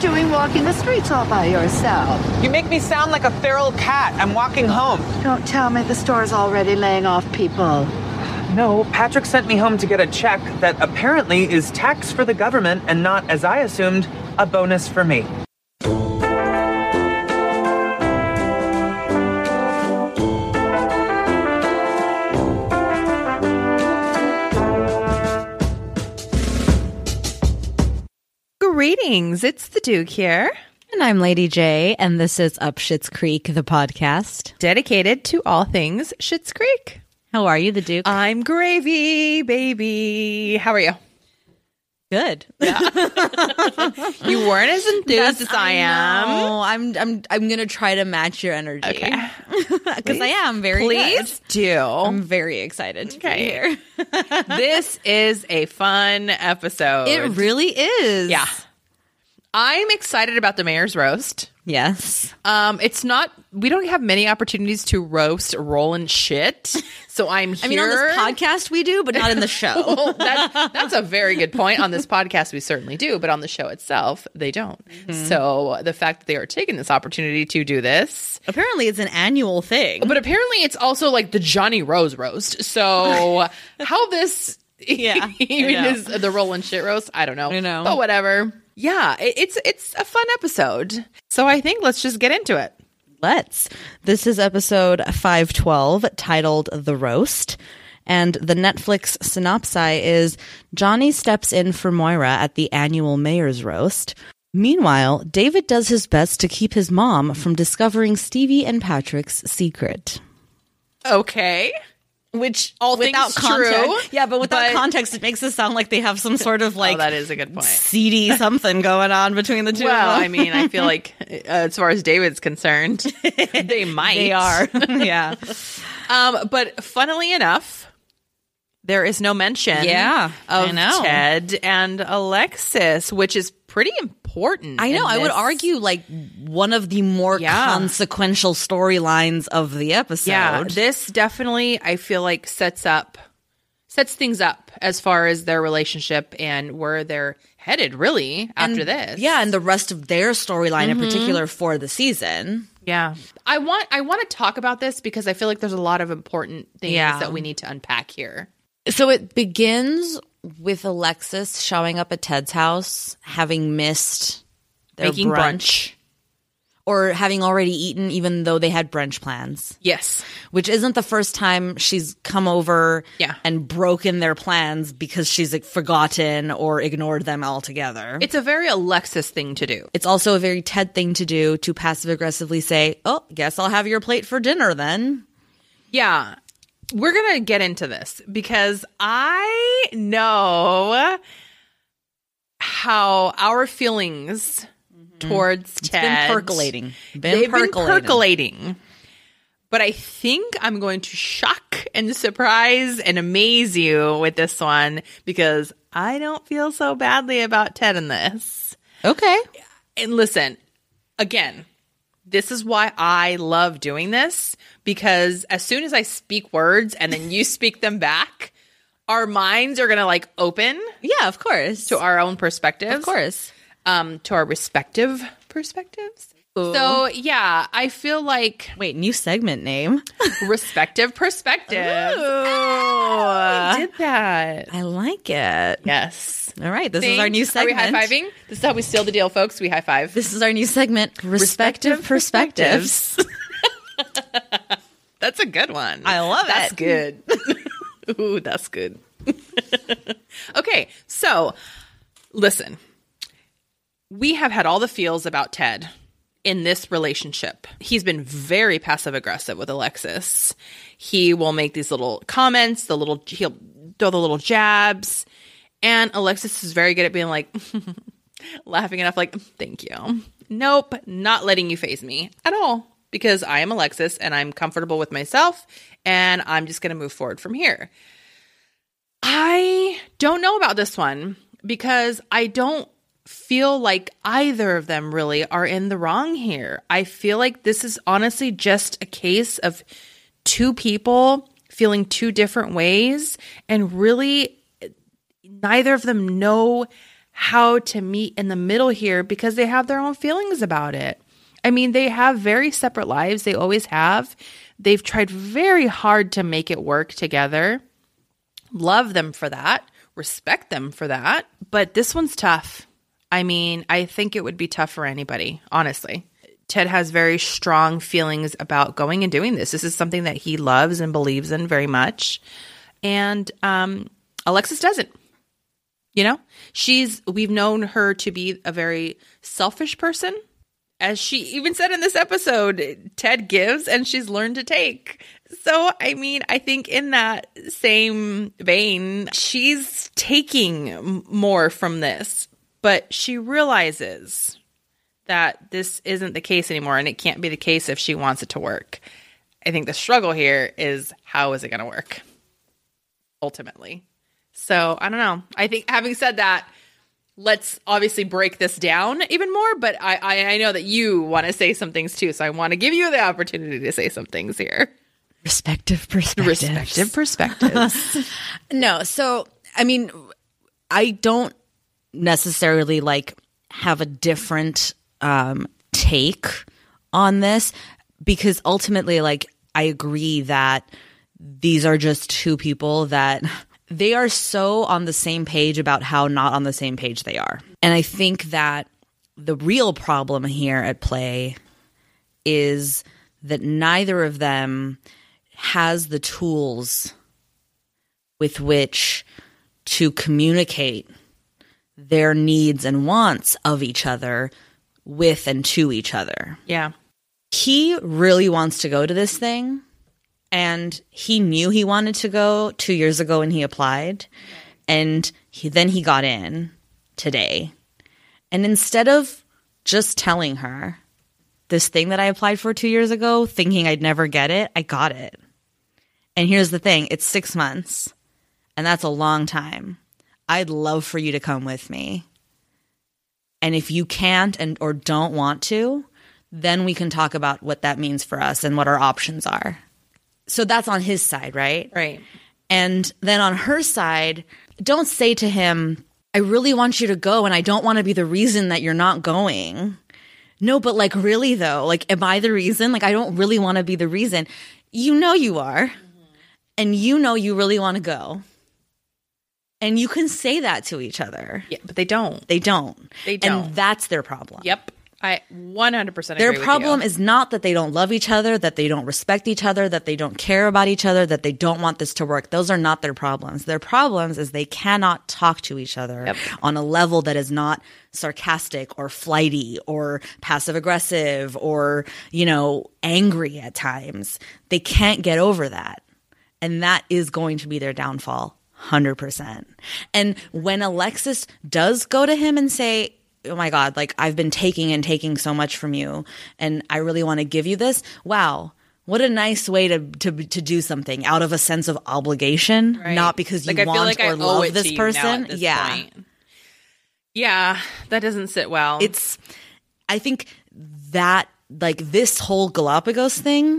doing walking the streets all by yourself? You make me sound like a feral cat. I'm walking home. Don't tell me the store's already laying off people. No, Patrick sent me home to get a check that apparently is tax for the government and not, as I assumed, a bonus for me. Greetings, it's the Duke here. And I'm Lady J, and this is Up Schitt's Creek, the podcast. Dedicated to all things Schitt's Creek. How are you, the Duke? I'm gravy, baby. How are you? Good. Yeah. You weren't as enthused as I am. No, I'm gonna try to match your energy. Okay. Because I am very Please good. do. I'm very excited to be here. This is a fun episode. It really is. Yeah. I'm excited about the Mayor's Roast. Yes. It's not, we don't have many opportunities to roast Roland shit. So I'm here. I mean, on this podcast we do, but not in the show. Well, that's a very good point. On this podcast, we certainly do, but on the show itself, they don't. Mm-hmm. So the fact that they are taking this opportunity to do this. Apparently it's an annual thing. But apparently it's also like the Johnny Rose roast. So how this even is the Roland shit roast, I don't know. I know. But whatever. Yeah, it's a fun episode. So I think let's just get into it. Let's. This is episode 512, titled The Roast. And the Netflix synopsis is Johnny steps in for Moira at the annual Mayor's Roast. Meanwhile, David does his best to keep his mom from discovering Stevie and Patrick's secret. Okay. Which all without things context, true. yeah, but without context, it makes it sound like they have some sort of like that is a good point. seedy something going on between the two. Well, of them. I mean, I feel like as far as David's concerned, they might. They are, yeah. But funnily enough, there is no mention, of Ted and Alexis, which is pretty important. I know. I would argue like one of the more consequential storylines of the episode. Yeah, this definitely, I feel like, sets things up as far as their relationship and where they're headed, really, after this. Yeah, and the rest of their storyline in particular for the season. Yeah. I want to talk about this because I feel like there's a lot of important things that we need to unpack here. So it begins with Alexis showing up at Ted's house, having missed their making brunch. Or having already eaten, even though they had brunch plans. Yes. Which isn't the first time she's come over and broken their plans because she's like forgotten or ignored them altogether. It's a very Alexis thing to do. It's also a very Ted thing to do, to passive-aggressively say, oh, guess I'll have your plate for dinner then. Yeah. We're going to get into this because I know how our feelings towards Ted. Been percolating. They've been percolating. But I think I'm going to shock and surprise and amaze you with this one because I don't feel so badly about Ted in this. Okay. And listen, again, this is why I love doing this, because as soon as I speak words and then you speak them back, our minds are going to like open. Yeah, of course. To our own perspectives. Of course. To our respective perspectives. Ooh. So, yeah, I feel like... Wait, new segment name. Respective perspectives. Oh, we did that. I like it. Yes. All right, this is our new segment. Are we high-fiving? This is how we seal the deal, folks. We high-five. This is our new segment, Respective Perspectives. That's a good one. I love That's it. Good. Ooh, that's good. Okay, so, listen. We have had all the feels about Ted in this relationship. He's been very passive-aggressive with Alexis. He will make these little comments, he'll throw the little jabs, and Alexis is very good at being like, laughing enough, like, thank you. Nope, not letting you faze me at all, because I am Alexis, and I'm comfortable with myself, and I'm just going to move forward from here. I don't know about this one, because I don't feel like either of them really are in the wrong here. I feel like this is honestly just a case of two people feeling two different ways, and really neither of them know how to meet in the middle here because they have their own feelings about it. I mean, they have very separate lives. They always have. They've tried very hard to make it work together. Love them for that. Respect them for that. But this one's tough. I mean, I think it would be tough for anybody, honestly. Ted has very strong feelings about going and doing this. This is something that he loves and believes in very much. And Alexis doesn't. You know, we've known her to be a very selfish person. As she even said in this episode, Ted gives and she's learned to take. So, I mean, I think in that same vein, she's taking more from this, but she realizes that this isn't the case anymore and it can't be the case if she wants it to work. I think the struggle here is how is it going to work ultimately? So I don't know. I think having said that, let's obviously break this down even more, but I know that you want to say some things too, so I want to give you the opportunity to say some things here. Respective perspectives. No, so, I mean, I don't necessarily, like, have a different take on this because ultimately, like, I agree that these are just two people that they are so on the same page about how not on the same page they are. And I think that the real problem here at play is that neither of them has the tools with which to communicate their needs and wants of each other with and to each other. Yeah. He really wants to go to this thing. And he knew he wanted to go 2 years ago when he applied. And then he got in today. And instead of just telling her this thing that I applied for 2 years ago, thinking I'd never get it, I got it. And here's the thing. It's 6 months. And that's a long time. I'd love for you to come with me. And if you can't or don't want to, then we can talk about what that means for us and what our options are. So that's on his side, right? Right. And then on her side, don't say to him, I really want you to go and I don't want to be the reason that you're not going. No, but like really though, like am I the reason? Like I don't really want to be the reason. You know you are. And you know you really want to go. And you can say that to each other. Yeah, but they don't. They don't. They don't. And that's their problem. Yep. I 100% agree Their with problem you. is not that they don't love each other, that they don't respect each other, that they don't care about each other, that they don't want this to work. Those are not their problems. Their problems is they cannot talk to each other on a level that is not sarcastic or flighty or passive aggressive or, you know, angry at times. They can't get over that. And that is going to be their downfall, 100%. And when Alexis does go to him and say, oh my God, like I've been taking and taking so much from you and I really want to give you this. Wow. What a nice way to do something out of a sense of obligation, right. Not because you want or love this person. Point. Yeah, that doesn't sit well. I think that like this whole Galapagos thing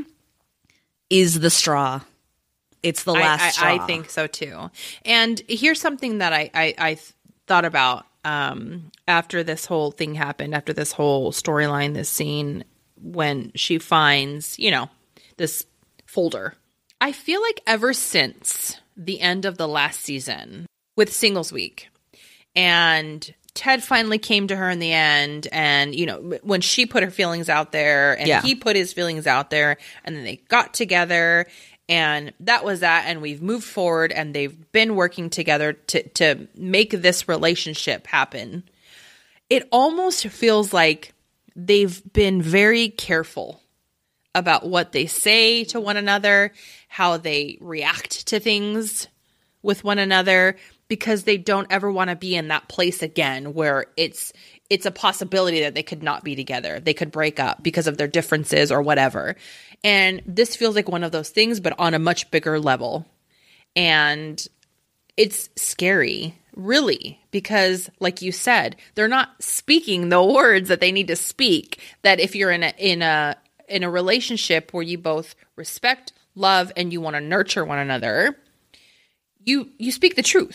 is the straw. It's the last straw. I think so too. And here's something that I thought about after this whole thing happened, after this whole storyline, this scene, when she finds, you know, this folder. I feel like ever since the end of the last season with Singles Week and Ted finally came to her in the end and, you know, when she put her feelings out there and he put his feelings out there and then they got together and that was that. And we've moved forward and they've been working together to make this relationship happen. It almost feels like they've been very careful about what they say to one another, how they react to things with one another, because they don't ever want to be in that place again where it's a possibility that they could not be together. They could break up because of their differences or whatever. And this feels like one of those things, but on a much bigger level. And it's scary, really, because like you said, they're not speaking the words that they need to speak. That if you're in a relationship where you both respect, love, and you want to nurture one another, you speak the truth.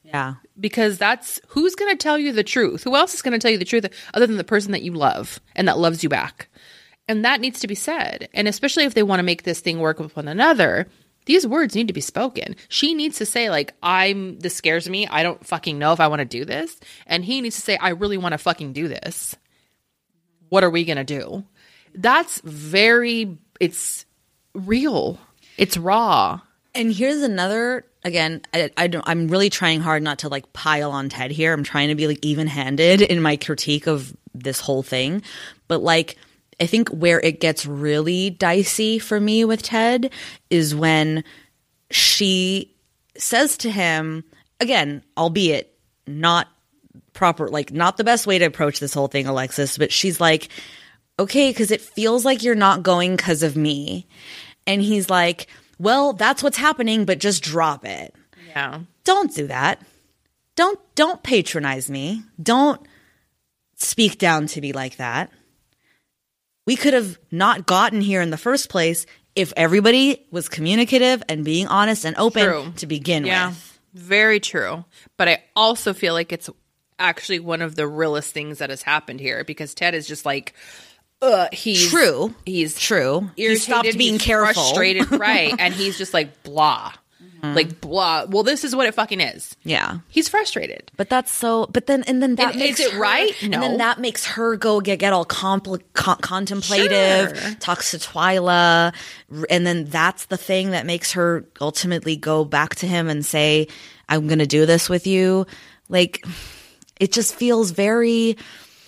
Yeah. Because that's who's going to tell you the truth. Who else is going to tell you the truth other than the person that you love and that loves you back? And that needs to be said. And especially if they want to make this thing work with one another, these words need to be spoken. She needs to say, like, this scares me. I don't fucking know if I want to do this. And he needs to say, I really want to fucking do this. What are we going to do? That's it's real. It's raw. And here's another, again, I'm really trying hard not to like pile on Ted here. I'm trying to be like even-handed in my critique of this whole thing. But like, I think where it gets really dicey for me with Ted is when she says to him, again, albeit not proper, like not the best way to approach this whole thing, Alexis, but she's like, okay, because it feels like you're not going because of me. And he's like, well, that's what's happening, but just drop it. Yeah. Don't do that. Don't patronize me. Don't speak down to me like that. We could have not gotten here in the first place if everybody was communicative and being honest and open to begin with. Very true. But I also feel like it's actually one of the realest things that has happened here, because Ted is just like, he's true. He's true. He stopped being careful. Frustrated, right? And he's just like blah, like blah. Well, this is what it fucking is. Yeah, he's frustrated. But that's so. But then that makes is it her, right? No. And then that makes her go get all contemplative. Sure. Talks to Twyla, and then that's the thing that makes her ultimately go back to him and say, "I'm going to do this with you." Like, it just feels very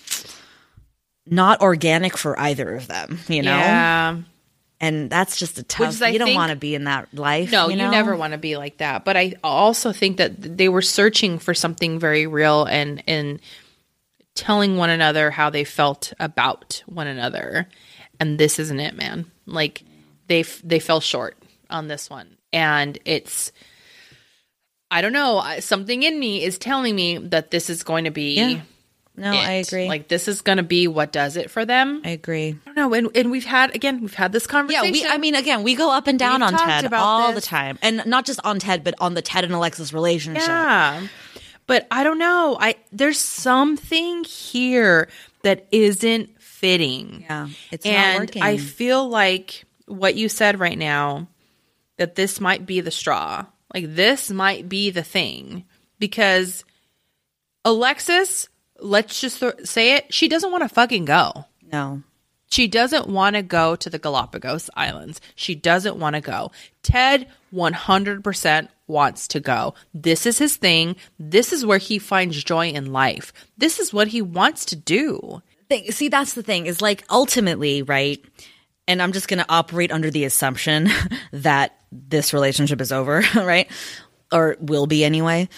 not organic for either of them, you know? Yeah. And that's just a tough, you don't want to be in that life. No, you know? You never want to be like that. But I also think that they were searching for something very real and telling one another how they felt about one another. And this isn't it, man. Like they fell short on this one. And it's, I don't know, something in me is telling me that this is going to be... Yeah. No, I agree. Like, this is going to be what does it for them. I agree. I don't know. And we've had this conversation. Yeah, we go up and down on Ted all the this. time. And not just on Ted, but on the Ted and Alexis relationship. Yeah. But I don't know. There's something here that isn't fitting. Yeah. It's not working. I feel like what you said right now, that this might be the straw. Like, this might be the thing. Because Alexis... let's just say it. She doesn't want to fucking go. No. She doesn't want to go to the Galapagos Islands. She doesn't want to go. Ted 100% wants to go. This is his thing. This is where he finds joy in life. This is what he wants to do. See, that's the thing, is like ultimately, right? And I'm just going to operate under the assumption that this relationship is over, right? Or will be anyway.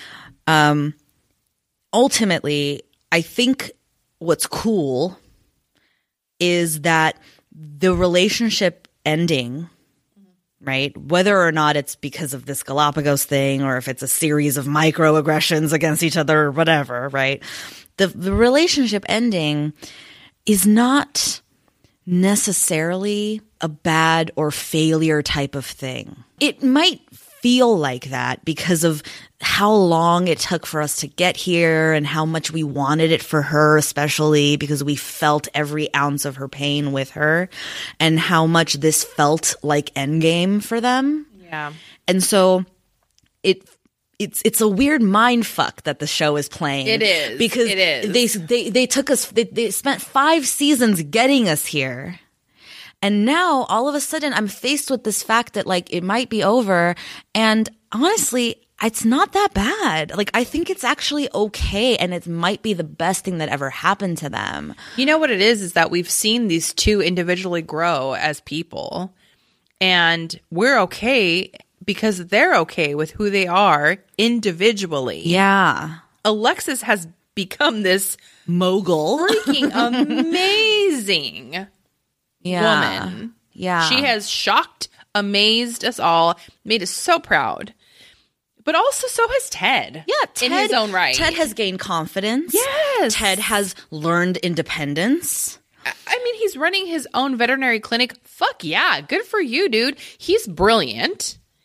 Ultimately, I think what's cool is that the relationship ending, right? Whether or not it's because of this Galapagos thing or if it's a series of microaggressions against each other or whatever, right? The relationship ending is not necessarily a bad or failure type of thing. It might feel like that because of how long it took for us to get here and how much we wanted it for her, especially because we felt every ounce of her pain with her and how much this felt like Endgame for them. Yeah. And so it's a weird mind fuck that the show is playing. It is. Because it is. They took us, they spent 5 seasons getting us here. And now all of a sudden I'm faced with this fact that like it might be over. And honestly, it's not that bad. Like, I think it's actually okay. And it might be the best thing that ever happened to them. You know what it is that we've seen these two individually grow as people. And we're okay because they're okay with who they are individually. Yeah. Alexis has become this mogul. Freaking amazing woman. Yeah. She has shocked, amazed us all, made us so proud. But also so has Ted. Yeah, Ted, in his own right. Ted has gained confidence. Yes. Ted has learned independence. I mean, he's running his own veterinary clinic. Fuck yeah. Good for you, dude. He's brilliant.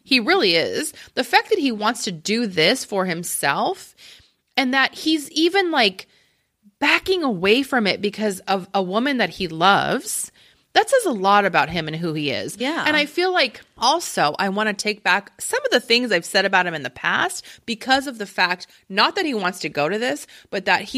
He really is. The fact that he wants to do this for himself and that he's even like backing away from it because of a woman that he loves, that says a lot about him and who he is. Yeah. And I feel like also I want to take back some of the things I've said about him in the past because of the fact, not that he wants to go to this, but that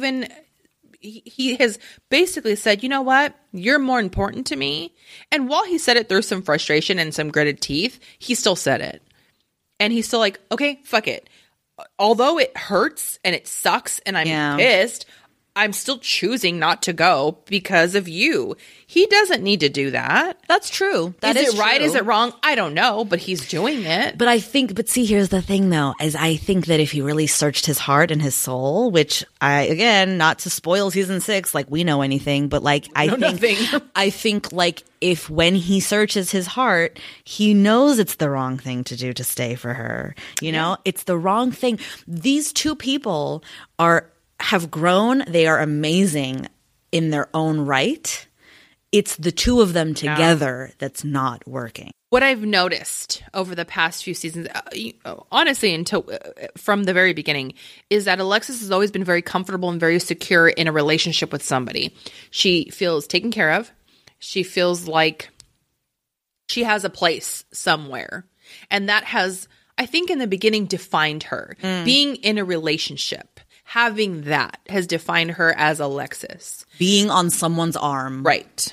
he has basically said, you know what? You're more important to me. And while he said it through some frustration and some gritted teeth, he still said it. And he's still like, okay, fuck it. Although it hurts and it sucks and I'm pissed, I'm still choosing not to go because of you. He doesn't need to do that. That's true. Is it right? Is it wrong? I don't know, but he's doing it. But see, here's the thing though, is I think that if he really searched his heart and his soul, which again, not to spoil season 6, like we know anything, but like, I think like if when he searches his heart, he knows it's the wrong thing to do to stay for her. You know, it's the wrong thing. These two people have grown. They are amazing in their own right. It's the two of them together that's not working. What I've noticed over the past few seasons, honestly, until from the very beginning, is that Alexis has always been very comfortable and very secure in a relationship with somebody. She feels taken care of. She feels like she has a place somewhere. And that has, I think in the beginning, defined her. Being in a relationship, having that has defined her as Alexis. Being on someone's arm. Right.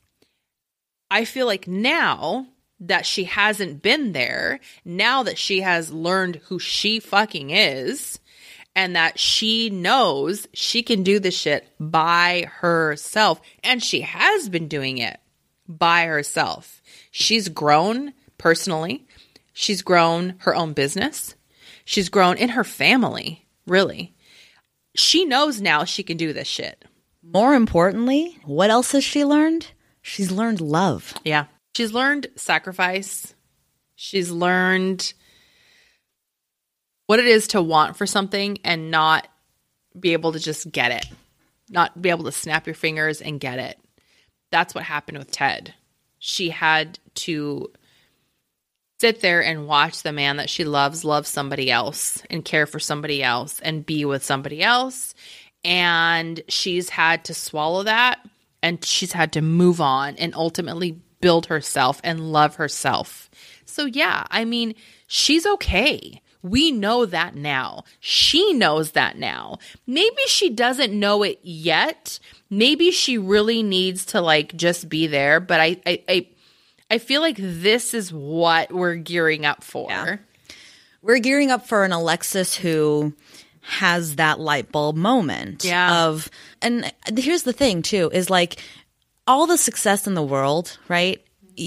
I feel like now that she hasn't been there, now that she has learned who she fucking is, and that she knows she can do this shit by herself, and she has been doing it by herself. She's grown personally. She's grown her own business. She's grown in her family, really. She knows now she can do this shit. More importantly, what else has she learned? She's learned love. Yeah. She's learned sacrifice. She's learned what it is to want for something and not be able to just get it. Not be able to snap your fingers and get it. That's what happened with Ted. She had to sit there and watch the man that she loves love somebody else and care for somebody else and be with somebody else. And she's had to swallow that. And she's had to move on and ultimately build herself and love herself. So yeah, I mean, she's okay. We know that now. She knows that now. Maybe she doesn't know it yet. Maybe she really needs to like just be there. But I feel like this is what we're gearing up for. Yeah. We're gearing up for an Alexis who has that light bulb moment of, and here's the thing too, is like all the success in the world, right?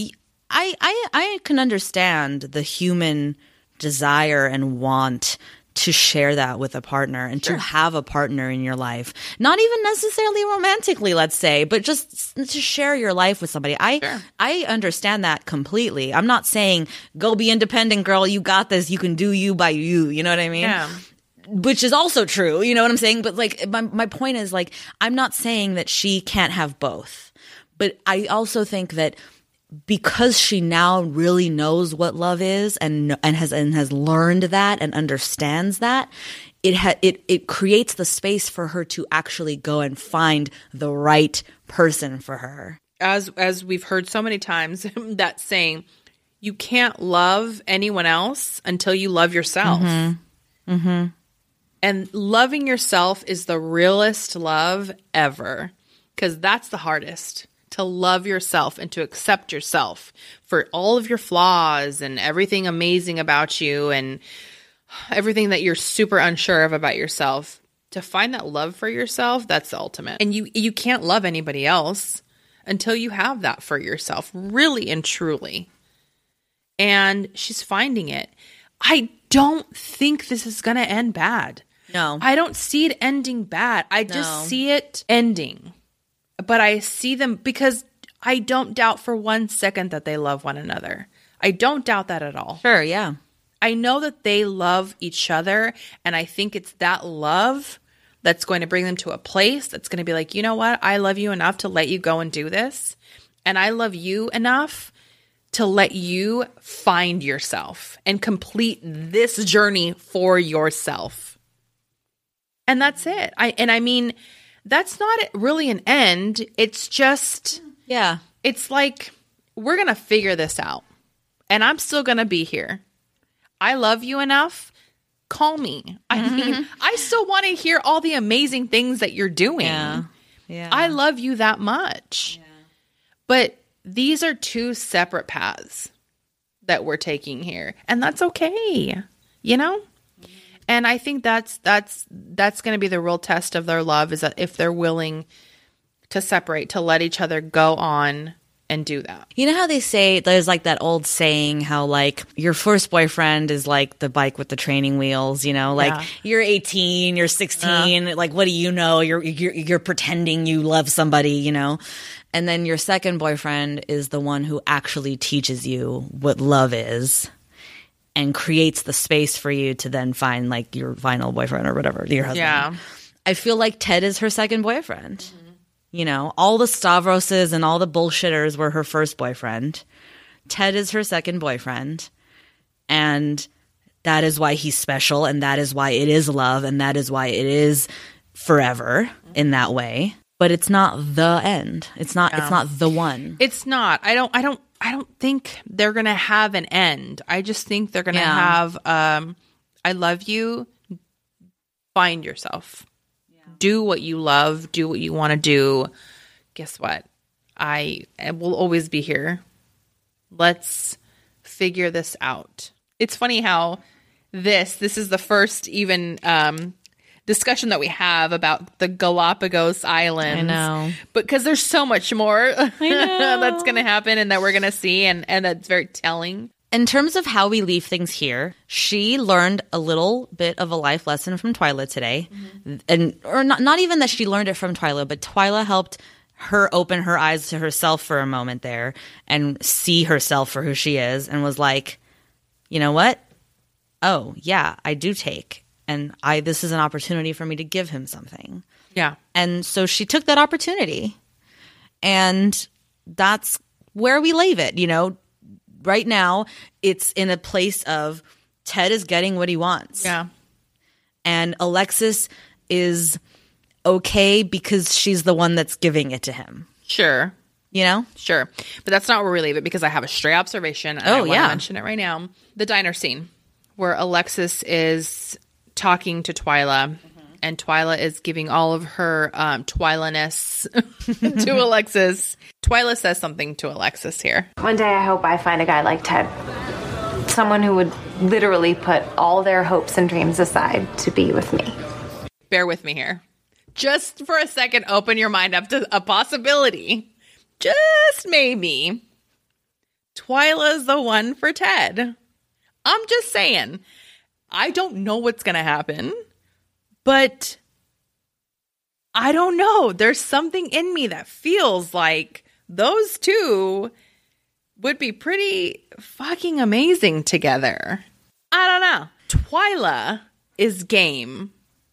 I can understand the human desire and want to share that with a partner and to have a partner in your life, not even necessarily romantically, let's say, but just to share your life with somebody. I understand that completely. I'm not saying go be independent, girl. You got this. You can do you by you. You know what I mean? Yeah. Which is also true, you know what I'm saying? But like, my point is like, I'm not saying that she can't have both, but I also think that because she now really knows what love is and has learned that and understands that, it creates the space for her to actually go and find the right person for her. As we've heard so many times, that saying, you can't love anyone else until you love yourself. Mm-hmm. Mm-hmm. And loving yourself is the realest love ever, because that's the hardest, to love yourself and to accept yourself for all of your flaws and everything amazing about you and everything that you're super unsure of about yourself. To find that love for yourself, that's the ultimate. And you can't love anybody else until you have that for yourself, really and truly. And she's finding it. I don't think this is going to end bad. No. I don't see it ending bad. I just see it ending. But I see them because I don't doubt for 1 second that they love one another. I don't doubt that at all. Sure, yeah. I know that they love each other, and I think it's that love that's going to bring them to a place that's going to be like, you know what? I love you enough to let you go and do this, and I love you enough to let you find yourself and complete this journey for yourself. And that's it. I mean, that's not really an end. It's just, Yeah. it's like, we're going to figure this out. And I'm still going to be here. I love you enough. Call me. I mean, I still want to hear all the amazing things that you're doing. Yeah. I love you that much. But these are two separate paths that we're taking here. And that's okay. You know? And I think that's going to be the real test of their love, is that if they're willing to separate, to let each other go on and do that. You know how they say, there's like that old saying, how like your first boyfriend is like the bike with the training wheels, you know, like you're 18, you're 16, like what do you know? You're pretending you love somebody, you know? And then your second boyfriend is the one who actually teaches you what love is and creates the space for you to then find like your final boyfriend or whatever, your husband. Yeah. I feel like Ted is her second boyfriend. You know, all the Stavroses and all the bullshitters were her first boyfriend. Ted is her second boyfriend. And that is why he's special. And that is why it is love. And that is why it is forever in that way. But it's not the end. It's not the one. It's not. I don't think they're going to have an end. I just think they're going to have I love you. Find yourself. Do what you love. Do what you want to do. Guess what? I will always be here. Let's figure this out. It's funny how this is the first even discussion that we have about the Galapagos Islands. I know. Because there's so much more that's going to happen and that we're going to see, and that's very telling. In terms of how we leave things here, she learned a little bit of a life lesson from Twyla today. Or not even that she learned it from Twyla, but Twyla helped her open her eyes to herself for a moment there and see herself for who she is, and was like, you know what? Oh, yeah, I do take. And this is an opportunity for me to give him something. Yeah. And so she took that opportunity. And that's where we leave it, you know. Right now, it's in a place of Ted is getting what he wants. Yeah. And Alexis is okay because she's the one that's giving it to him. Sure. You know? Sure. But that's not where we leave it, because I have a stray observation. And I want to mention it right now. The diner scene where Alexis is talking to Twyla, and Twyla is giving all of her Twyla-ness to Alexis. Twyla says something to Alexis here. One day I hope I find a guy like Ted. Someone who would literally put all their hopes and dreams aside to be with me. Bear with me here. Just for a second, open your mind up to a possibility. Just maybe. Twyla's the one for Ted. I'm just saying. I don't know what's going to happen, but I don't know. There's something in me that feels like those two would be pretty fucking amazing together. I don't know. Twyla is game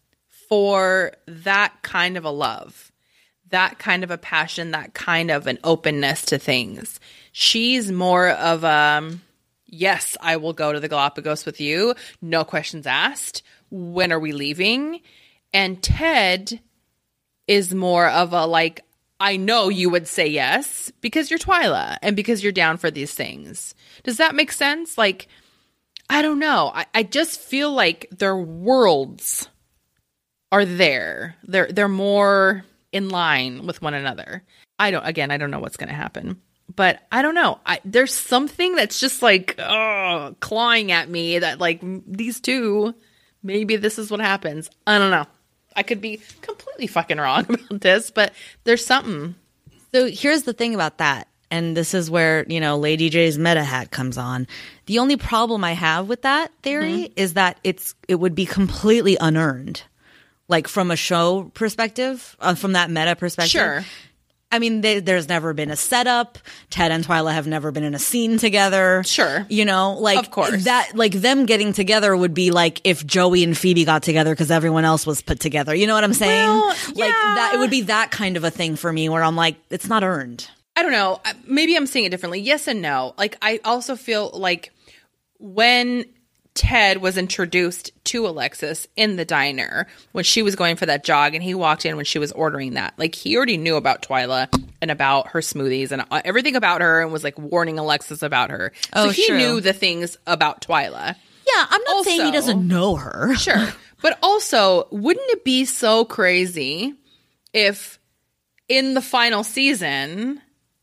for that kind of a love, that kind of a passion, that kind of an openness to things. She's more of a, yes, I will go to the Galapagos with you. No questions asked. When are we leaving? And Ted is more of a, like, I know you would say yes because you're Twyla and because you're down for these things. Does that make sense? Like, I don't know. I just feel like their worlds are there. They're more in line with one another. I don't know what's going to happen. But I don't know. There's something that's just like clawing at me that, like, these two, maybe this is what happens. I don't know. I could be completely fucking wrong about this, but there's something. So here's the thing about that. And this is where, you know, Lady J's meta hat comes on. The only problem I have with that theory is that it would be completely unearned. Like, from a show perspective, from that meta perspective. Sure. I mean, there's never been a setup. Ted and Twyla have never been in a scene together. Sure. You know, like, of course. That, like, them getting together would be like if Joey and Phoebe got together because everyone else was put together. You know what I'm saying? Well, like, that, it would be that kind of a thing for me where I'm like, it's not earned. I don't know. Maybe I'm saying it differently. Yes and no. Like, I also feel like when Ted was introduced to Alexis in the diner when she was going for that jog and he walked in when she was ordering that, like, he already knew about Twyla and about her smoothies and everything about her and was like warning Alexis about her. So he knew the things about Twyla. Yeah, I'm not saying he doesn't know her. Sure. But also, wouldn't it be so crazy if in the final season,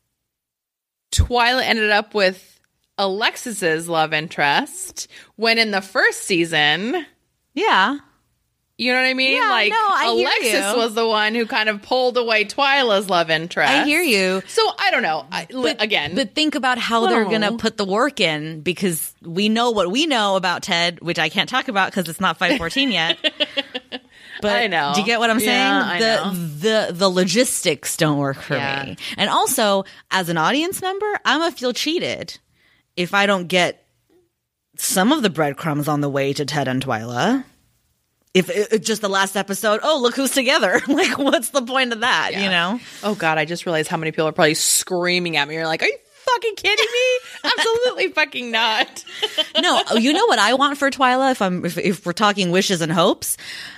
Twyla ended up with Alexis's love interest when in the first season, yeah, you know what I mean? Yeah, like, no, I hear Alexis you. was the one who kind of pulled away Twyla's love interest. I hear you. So I don't know. But think about how they're going to put the work in, because we know what we know about Ted, which I can't talk about because it's not 514 yet. But I know. Do you get what I'm saying? I know. The logistics don't work for me. And also, as an audience member, I'm going to feel cheated if I don't get some of the breadcrumbs on the way to Ted and Twyla. If it, just the last episode, oh, look who's together. Like, what's the point of that, you know? Oh, God, I just realized how many people are probably screaming at me. You're like, are you fucking kidding me? Absolutely fucking not. No, you know what I want for Twyla? If we're talking wishes and hopes,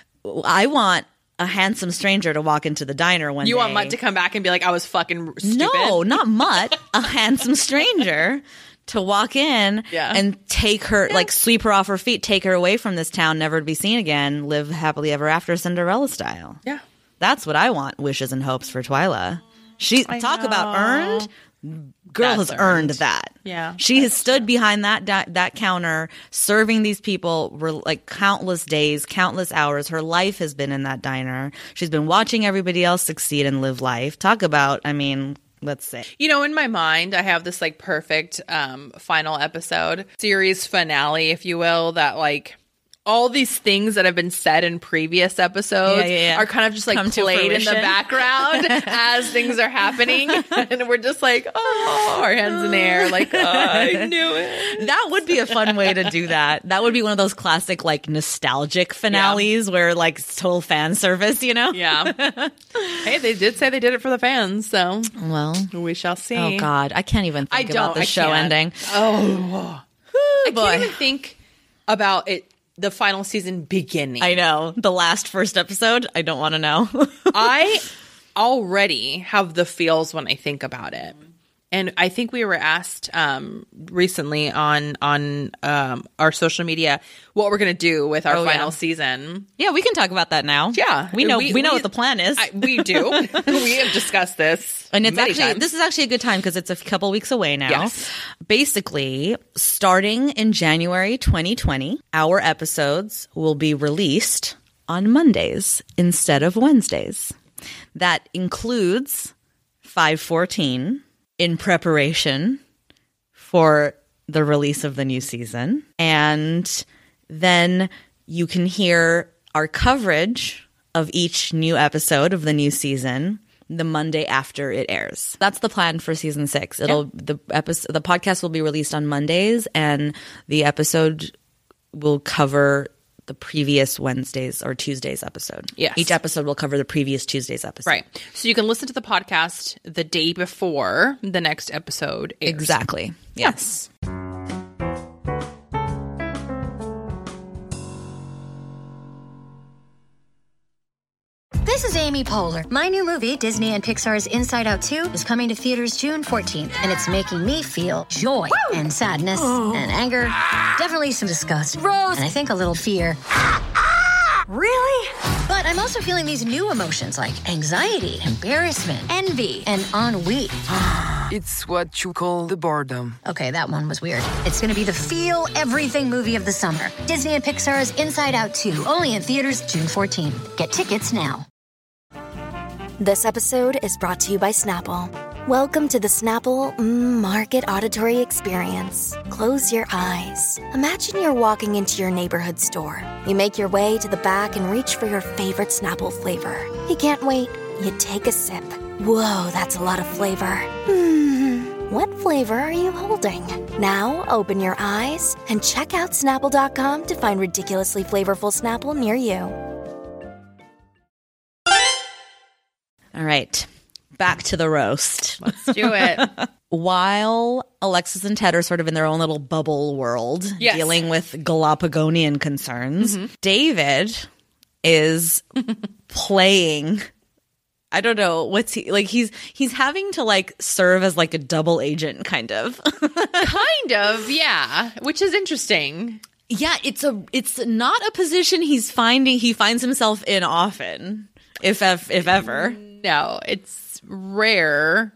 I want a handsome stranger to walk into the diner one day. You want Mutt to come back and be like, I was fucking stupid? No, not Mutt. A handsome stranger to walk in and take her, like, sweep her off her feet, take her away from this town, never to be seen again, live happily ever after, Cinderella style. Yeah. That's what I want, wishes and hopes for Twyla. Talk about earned. Girl has earned that. Yeah. She has stood behind that counter, serving these people like countless days, countless hours. Her life has been in that diner. She's been watching everybody else succeed and live life. Talk about, I mean, let's say. You know, in my mind, I have this like perfect final episode, series finale, if you will, that like all these things that have been said in previous episodes are kind of just like played in the background as things are happening. And we're just like, oh, our hands in the air, like, oh, I knew it. That would be a fun way to do that. That would be one of those classic, like, nostalgic finales where, like, it's total fan service, you know? Yeah. Hey, they did say they did it for the fans, so well, we shall see. Oh, God. I can't even think about the show ending. Oh, I can't even think about it. The final season beginning. I know. The last first episode. I don't want to know. I already have the feels when I think about it. And I think we were asked recently on our social media what we're going to do with our final season. Yeah, we can talk about that now. Yeah. We know what the plan is. We do. We have discussed this. And this is actually a good time because it's a couple weeks away now. Yes. Basically, starting in January 2020, our episodes will be released on Mondays instead of Wednesdays. That includes 514 in preparation for the release of the new season. And then you can hear our coverage of each new episode of the new season the Monday after it airs. That's the plan for season 6. The podcast will be released on Mondays, and the episode will cover the previous Wednesdays or Tuesdays episode. Yes. Each episode will cover the previous Tuesday's episode. Right. So you can listen to the podcast the day before the next episode airs. Exactly. Yes. This is Amy Poehler. My new movie, Disney and Pixar's Inside Out 2, is coming to theaters June 14th, and it's making me feel joy and sadness and anger, definitely some disgust, and I think a little fear. Really? But I'm also feeling these new emotions like anxiety, embarrassment, envy, and ennui. It's what you call the boredom. Okay, that one was weird. It's going to be the feel everything movie of the summer. Disney and Pixar's Inside Out 2, only in theaters June 14th. Get tickets now. This episode is brought to you by Snapple. Welcome to the Snapple Market Auditory Experience. Close your eyes. Imagine you're walking into your neighborhood store. You make your way to the back and reach for your favorite Snapple flavor. You can't wait. You take a sip. Whoa, that's a lot of flavor. What flavor are you holding? Now open your eyes and check out Snapple.com to find ridiculously flavorful Snapple near you. All right. back to the roast. Let's do it. While Alexis and Ted are sort of in their own little bubble world, Yes. dealing with Galapagonian concerns, David is playing. I don't know what's he like. He's having to like serve as like a double agent, kind of. Kind of, yeah. Which is interesting. Yeah, it's not a position he finds himself in often, if ever. No, it's rare.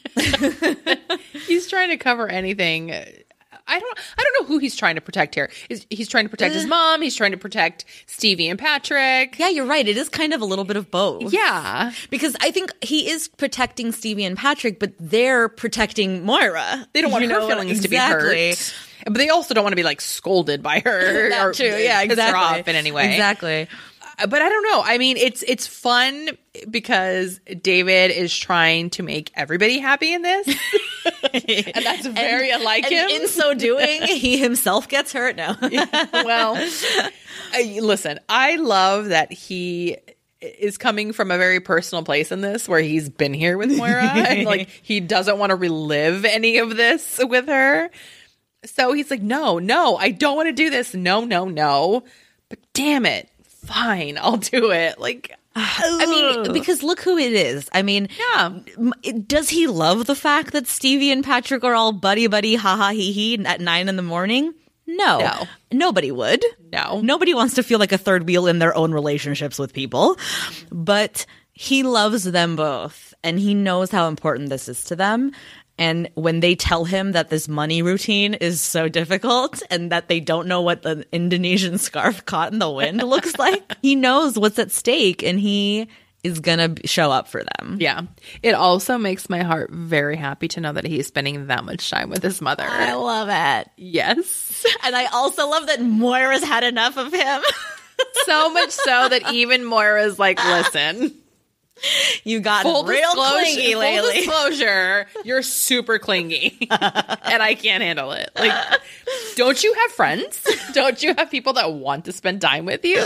He's trying to cover anything. I don't know who he's trying to protect here. He's trying to protect his mom. He's trying to protect Stevie and Patrick. Yeah, you're right. It is kind of a little bit of both. Yeah. Because I think he is protecting Stevie and Patrick, but they're protecting Moira. They don't want You her know, feelings to be exactly. hurt. But they also don't want to be like scolded by her That or too. Yeah, piss exactly. her off in any way. Exactly. But I don't know. I mean, it's fun because David is trying to make everybody happy in this. And that's very unlike him. In so doing, he himself gets hurt. No. Well, listen, I love that he is coming from a very personal place in this where he's been here with Moira and like he doesn't want to relive any of this with her. So he's like, no, I don't want to do this. No. But damn it. Fine, I'll do it. Like, I mean, because look who it is. I mean, yeah. Does he love the fact that Stevie and Patrick are all buddy, ha ha, he at 9 a.m? No. Nobody would. No. Nobody wants to feel like a third wheel in their own relationships with people. But he loves them both, and he knows how important this is to them. And when they tell him that this money routine is so difficult and that they don't know what the Indonesian scarf caught in the wind looks like, he knows what's at stake and he is going to show up for them. Yeah. It also makes my heart very happy to know that he's spending that much time with his mother. I love it. Yes. And I also love that Moira's had enough of him. So much so that even Moira's like, listen. You got real clingy lately. Full disclosure, you're super clingy. And I can't handle it. Like, don't you have friends? Don't you have people that want to spend time with you?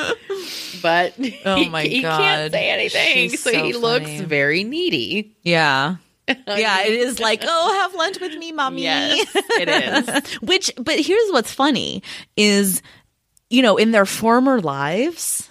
But he can't say anything. So he looks very needy. Yeah. Yeah, it is like, oh, have lunch with me, mommy. Yes, it is. But here's what's funny is, you know, in their former lives,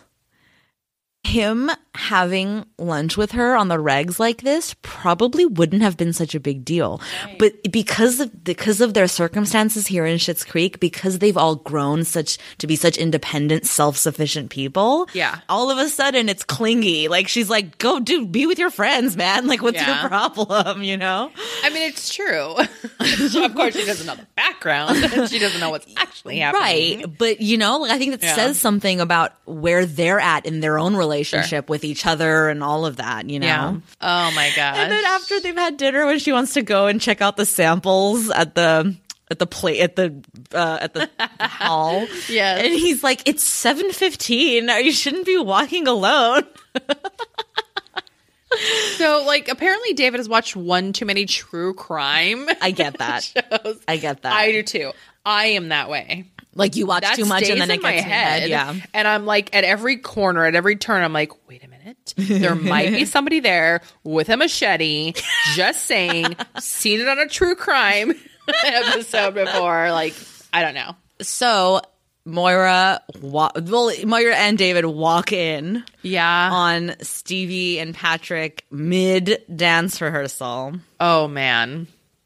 him having lunch with her on the regs like this probably wouldn't have been such a big deal. Right. But because of their circumstances here in Schitt's Creek, because they've all grown to be such independent, self-sufficient people, all of a sudden it's clingy. Like she's like, go be with your friends, man. Like what's your problem, you know? I mean, it's true. So of course she doesn't know the background. She doesn't know what's actually happening. Right. But you know, I think that says something about where they're at in their own relationship with each other and all of that, you know? Yeah. Oh my gosh. And then after they've had dinner, when she wants to go and check out the samples at the hall. Yes. And he's like, it's 7:15. You shouldn't be walking alone. So, like, apparently David has watched one too many true crime. I get that. shows. I get that. I do too. I am that way. Like you watch too much and then it gets in your head. Yeah. And I'm like, at every corner, at every turn, I'm like, wait a minute. There might be somebody there with a machete, just saying, seen it on a true crime episode before. Like, I don't know. So Moira and David walk in on Stevie and Patrick mid dance rehearsal. Oh man.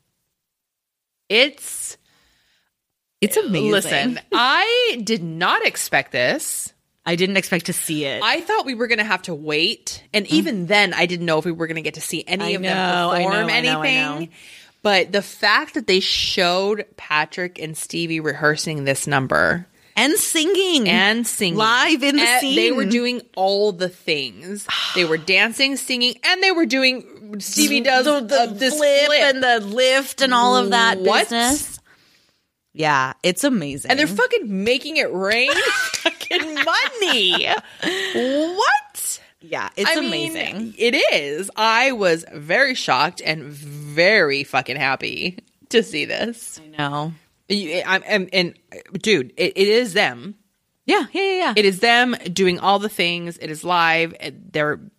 It's amazing. Listen, I did not expect this. I didn't expect to see it. I thought we were going to have to wait. And even then, I didn't know if we were going to get to see any of them perform anything. I know. But the fact that they showed Patrick and Stevie rehearsing this number. And singing. Live in the scene. They were doing all the things. They were dancing, singing, and they were doing, Stevie does this flip and the lift and all of that business. Yeah, it's amazing. And they're fucking making it rain fucking money. What? Yeah, it's amazing. It is. I was very shocked and very fucking happy to see this. I know. And dude, it is them. Yeah. It is them doing all the things. It is live.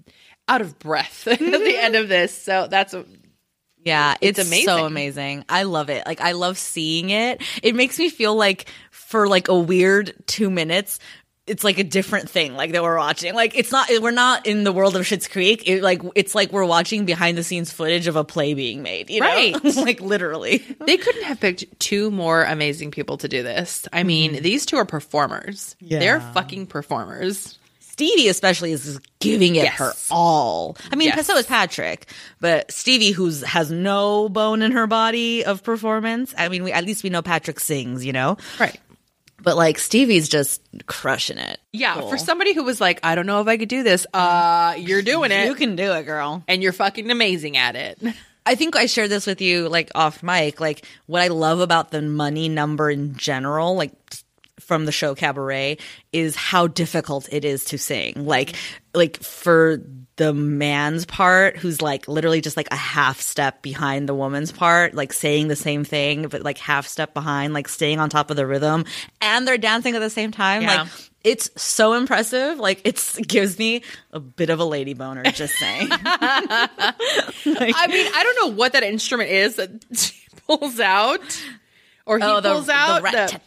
out of breath at the end of this. So that's Yeah, it's amazing. so amazing. I love it. Like, I love seeing it. It makes me feel like for like a weird 2 minutes, it's like a different thing like that we're watching. Like, it's not, we're not in the world of Schitt's Creek. It's like we're watching behind the scenes footage of a play being made, you know? Right. Like, literally. They couldn't have picked two more amazing people to do this. I mean, these two are performers. Yeah. They're fucking performers. Stevie especially is giving it Yes. her all. I mean, Yes. so is Patrick, but Stevie, has no bone in her body of performance. I mean, at least we know Patrick sings, you know? Right. But like Stevie's just crushing it. Yeah, Cool. for somebody who was like, I don't know if I could do this, you're doing it. You can do it, girl. And you're fucking amazing at it. I think I shared this with you like off mic. Like, what I love about the money number in general, like from the show Cabaret, is how difficult it is to sing. Like for the man's part, who's like literally just like a half step behind the woman's part, like saying the same thing, but like half step behind, like staying on top of the rhythm, and they're dancing at the same time. Yeah. Like, it's so impressive. Like, it gives me a bit of a lady boner, just saying. I mean, I don't know what that instrument is that she pulls out. Or he pulls out.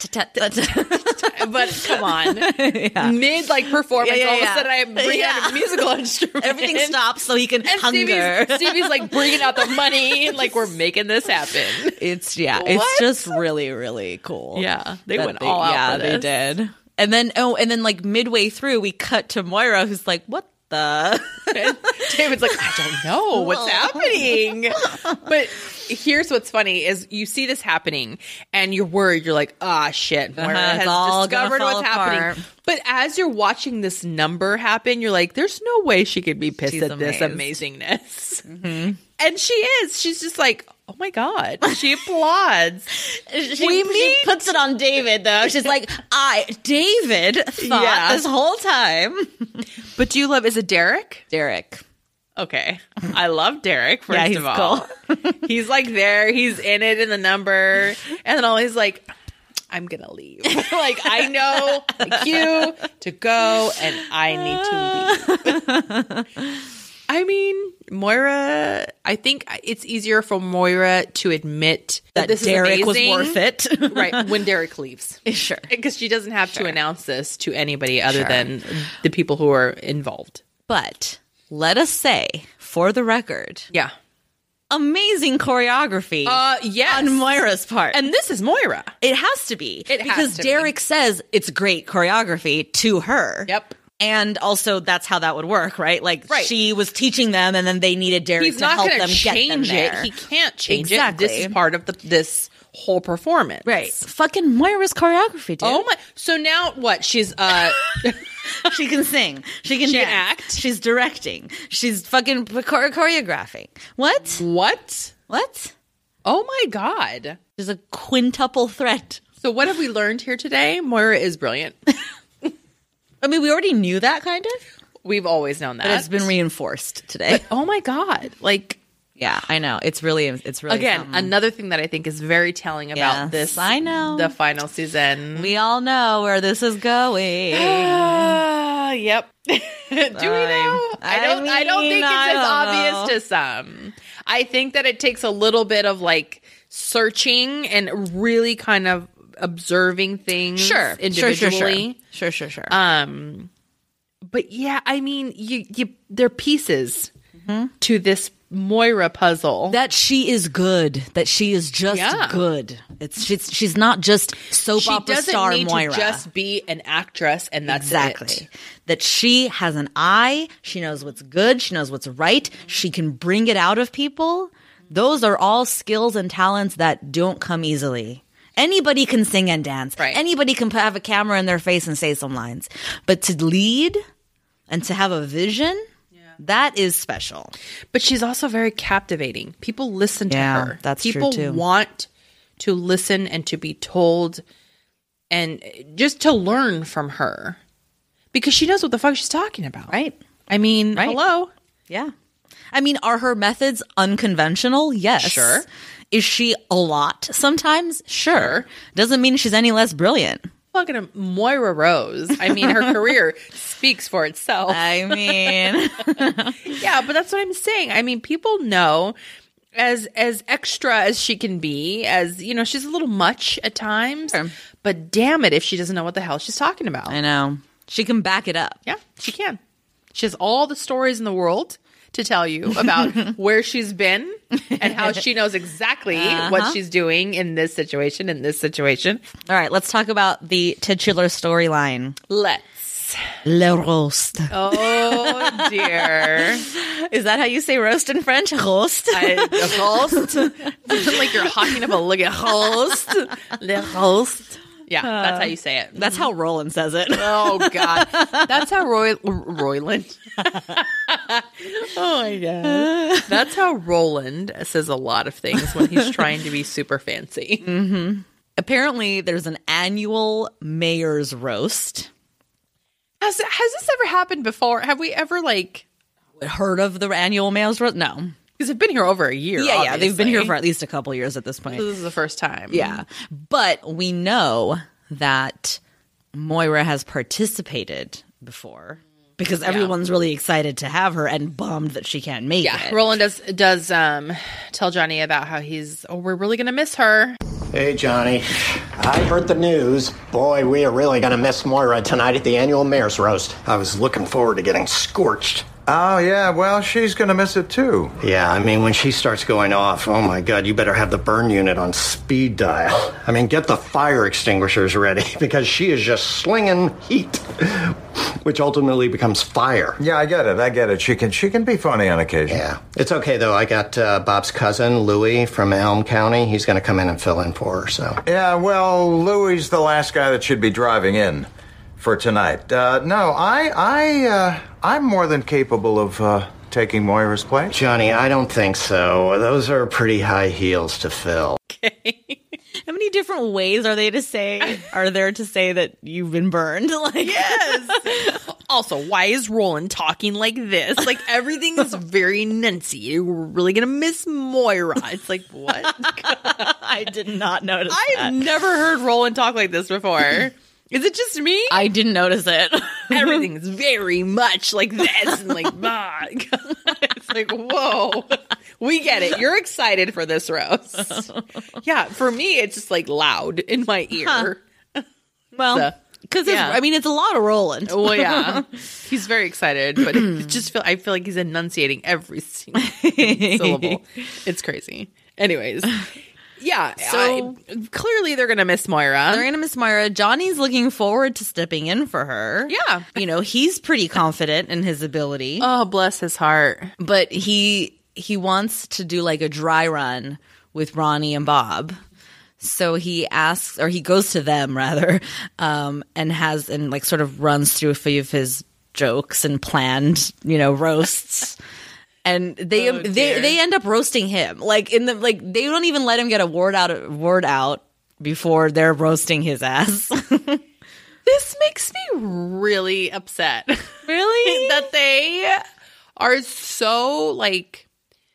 But come on. Mid like performance, all of a sudden I bring out a musical instrument. Everything stops so he can and hunger. Stevie's like bringing out the money, like we're making this happen. It's just really, really cool. Yeah, they that went all out. Yeah, for this. they did. And then like midway through, we cut to Moira, who's like, "What the?" David's like, I don't know what's happening. But here's what's funny is you see this happening and you're worried. You're like, shit, Moira has discovered what's happening. But as you're watching this number happen, you're like, there's no way she could be pissed at this amazingness. Mm-hmm. And she is. She's just like, oh my God. She applauds. She puts it on David, though. She's like, David thought this whole time. But do you love, is it Derek? Derek. Okay. I love Derek, first he's of all. Cool. He's like there. He's in it in the number. And then always like, I'm going to leave. Like, I know the cue to go and I need to leave. I mean, Moira, I think it's easier for Moira to admit that this Derek is was amazing. worth it. Right, when Derek leaves. Sure. Because she doesn't have to announce this to anybody other than the people who are involved. But let us say, for the record, Yeah. amazing choreography Yes. on Moira's part. And this is Moira. It has to be. It has because to be. Derek says it's great choreography to her. Yep. And also, that's how that would work, right? Like, Right. she was teaching them, and then they needed Derek He's to not help going them to get them change there. it. He can't change Exactly. it. This is part of this whole performance. Right. Fucking Moira's choreography, dude. Oh my. So now what? She's She can sing. She can She can dance. act. She's directing. She's fucking choreographing. What? what? What? Oh my God. There's a quintuple threat. So what have we learned here today? Moira is brilliant. I mean, we already knew that, kind of. We've always known that. But it's been reinforced today. Oh my God. Like, Yeah, I know. It's really again, something. another thing that I think is very telling about Yes, this. I know. The final season. We all know where this is going. Yep. Do we know? I don't think it's as obvious to some. I think that it takes a little bit of like searching and really kind of observing things individually. Sure. But yeah, I mean, they're pieces to this Moira puzzle. That she is good. That she is just good. She's not just soap opera star need Moira. to just be an actress, and that's exactly. it. That she has an eye. She knows what's good. She knows what's right. She can bring it out of people. Those are all skills and talents that don't come easily. Anybody can sing and dance. Right. Anybody can have a camera in their face and say some lines. But to lead and to have a vision, that is special. But she's also very captivating. People listen to her. That's true, People too. want to listen and to be told and just to learn from her because she knows what the fuck she's talking about. Right. I mean, Right. hello. Yeah. I mean, are her methods unconventional? Yes. Sure. Is she a lot sometimes? Sure. Doesn't mean she's any less brilliant. Fucking Moira Rose. I mean, her career speaks for itself. I mean, Yeah, but that's what I'm saying. I mean, people know as extra as she can be, as, you know, she's a little much at times. Sure. But damn it if she doesn't know what the hell she's talking about. I know. She can back it up. Yeah, she can. She has all the stories in the world to tell you about where she's been and how she knows exactly what she's doing in this situation, All right, let's talk about the titular storyline. Let's. Le roast. Oh, dear. Is that how you say roast in French? Roast. Roast. Like you're hawking up a look at roast. Le roast. Yeah, that's how you say it. That's how Roland says it. Oh, God. That's how Royland. Oh, my God. That's how Roland says a lot of things when he's trying to be super fancy. Mm-hmm. Apparently, there's an annual mayor's roast. Has this ever happened before? Have we ever, like, heard of the annual mayor's roast? No. Because they've been here over a year. Yeah, they've been here for at least a couple years at this point. This is the first time. Yeah. But we know that Moira has participated before because everyone's really excited to have her and bummed that she can't make it. Roland does tell Johnny about how we're really going to miss her. Hey, Johnny. I heard the news. Boy, we are really going to miss Moira tonight at the annual mayor's roast. I was looking forward to getting scorched. Oh, yeah, well, she's going to miss it, too. Yeah, I mean, when she starts going off, oh, my God, you better have the burn unit on speed dial. I mean, get the fire extinguishers ready, because she is just slinging heat, which ultimately becomes fire. Yeah, I get it. She can be funny on occasion. Yeah. It's okay, though. I got Bob's cousin, Louie, from Elm County. He's going to come in and fill in for her, so. Yeah, well, Louie's the last guy that should be driving in for tonight. No, I'm more than capable of taking Moira's place. Johnny, I don't think so. Those are pretty high heels to fill. Okay. How many different ways are there to say that you've been burned? Like, yes. Also, why is Roland talking like this? Like, everything is very nuncy. We're really going to miss Moira. It's like, what? I did not notice I've never heard Roland talk like this before. Is it just me? I didn't notice it. Everything's very much like this and like, bah. It's like, whoa. We get it. You're excited for this roast. Yeah, for me, it's just like loud in my ear. Huh. Well, because I mean, it's a lot of Roland. Well, yeah, he's very excited, but I feel like he's enunciating every single syllable. It's crazy. Anyways. Yeah, so clearly they're going to miss Moira. They're going to miss Moira. Johnny's looking forward to stepping in for her. Yeah. You know, he's pretty confident in his ability. Oh, bless his heart. But he wants to do like a dry run with Ronnie and Bob. So he goes to them rather, and like sort of runs through a few of his jokes and planned, roasts. And they end up roasting him. Like they don't even let him get a word out before they're roasting his ass. This makes me really upset. Really? That they are so like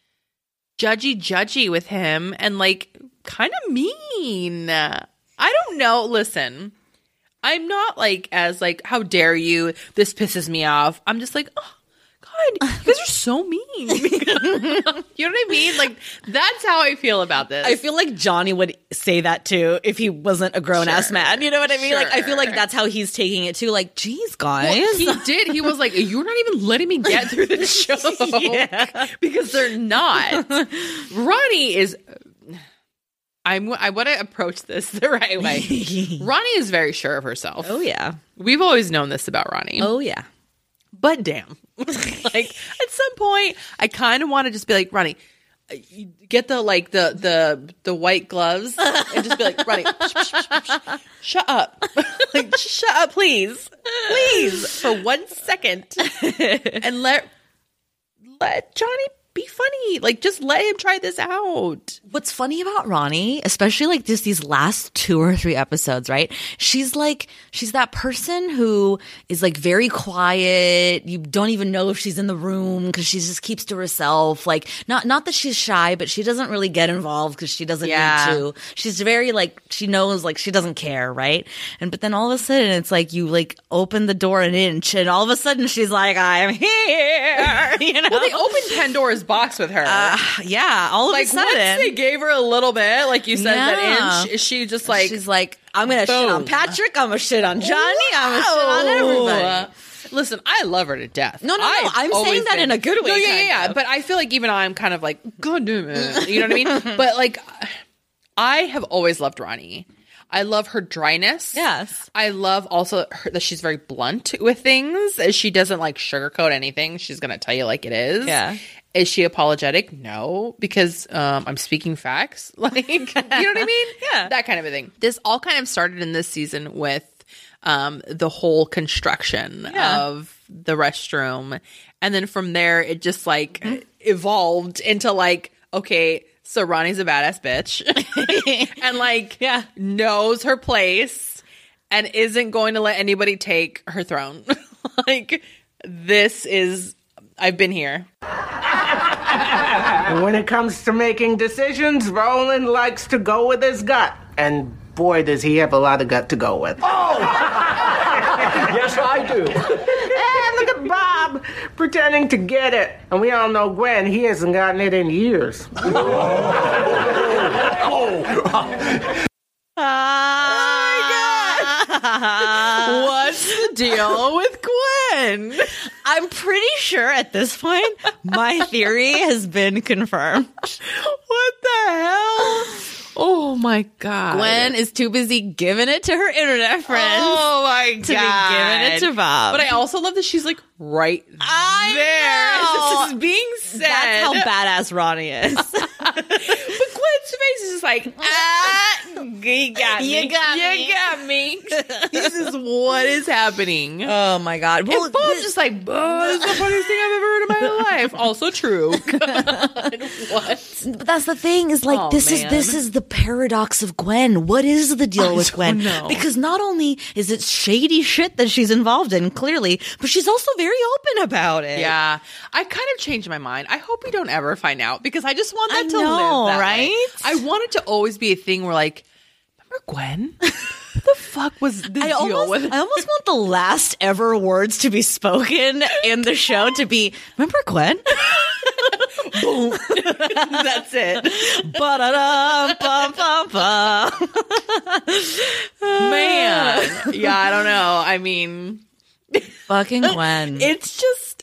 judgy with him and like kind of mean. I don't know. Listen, I'm not like as like, how dare you? This pisses me off. I'm just like, oh. God, you guys are so mean. You know what I mean? Like, that's how I feel about this. I feel like Johnny would say that too if he wasn't a grown-ass man. You know what I mean? Sure. Like, I feel like that's how he's taking it too. Like, geez, guys. Well, he did. He was like, you're not even letting me get through the show. Yeah. Because they're not. Ronnie is... I want to approach this the right way. Ronnie is very sure of herself. Oh, yeah. We've always known this about Ronnie. Oh, yeah. But damn. Like, at some point, I kind of want to just be like, Ronnie, get the white gloves and just be like, Ronnie, shut up. Like, shut up, please. Please, for 1 second. And let Johnny be funny. Like, just let him try this out. What's funny about Ronnie, especially like just these last 2 or 3 episodes, right? She's that person who is like very quiet. You don't even know if she's in the room because she just keeps to herself. Like, not that she's shy, but she doesn't really get involved because she doesn't need to. She's very like, she knows like she doesn't care, right? But then all of a sudden it's like you like open the door an inch and all of a sudden she's like, I'm here. You know? Well, they opened Pandora's box with her. All of a sudden. Once they gave her a little bit, like you said, that inch, she just like... She's like, I'm going to shit on Patrick, I'm going to shit on Johnny, I'm going to shit on everybody. Listen, I love her to death. No, I'm saying that in a good way. No, yeah. But I feel like even I'm kind of like, God damn it. You know what I mean? But like, I have always loved Ronnie. I love her dryness. Yes. I love also that she's very blunt with things. She doesn't like sugarcoat anything. She's going to tell you like it is. Yeah. Is she apologetic? No, because I'm speaking facts. Like, you know what I mean? Yeah. That kind of a thing. This all kind of started in this season with the whole construction of the restroom. And then from there, it just like evolved into like, okay, so Ronnie's a badass bitch and like knows her place and isn't going to let anybody take her throne. Like, this is, I've been here. When it comes to making decisions, Roland likes to go with his gut. And boy, does he have a lot of gut to go with. Oh! Yes, I do. And look at Bob pretending to get it. And we all know Gwen, he hasn't gotten it in years. What's the deal with Gwen? I'm pretty sure at this point, my theory has been confirmed. What the hell? Oh my God. Gwen is too busy giving it to her internet friends. Oh my God. To be giving it to Bob. But I also love that she's like right there. Know. This is being said. That's how badass Ronnie is. But Gwen's face is just like, you got me. You got me. This is what is happening. Oh my God. Well, and Bob's just like, this is the funniest thing I've ever heard in my life. Also true. God, what? But that's the thing is like, this is the paradox of Gwen. What is the deal with Gwen? Know. Because not only is it shady shit that she's involved in, clearly, but she's also very open about it. Yeah. I kind of changed my mind. I hope we don't ever find out because I just want that to know, live that right? way. I want it to always be a thing where like, remember Gwen? What the fuck was the deal with it? I almost want the last ever words to be spoken in the show to be, remember Gwen? Boom. That's it. Ba-da-da-bum-bum-bum. Man. Yeah, I don't know. I mean, fucking Gwen. It's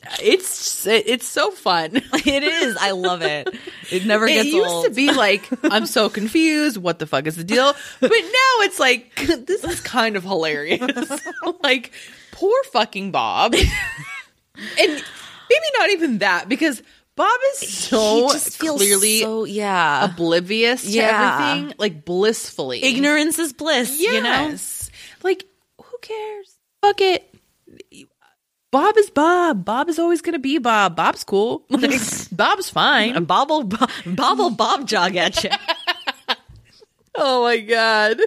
so fun. It is. I love it. It never gets old. It used to be like, I'm so confused. What the fuck is the deal? But now it's like, this is kind of hilarious. Like, poor fucking Bob. And maybe not even that, because Bob is so clearly oblivious to everything. Like, blissfully. Ignorance is bliss, you know? Like, who cares? Fuck it. Bob is Bob. Bob is always going to be Bob. Bob's cool. Like, Bob's fine. And Bob will Bob jog at you. Oh my God.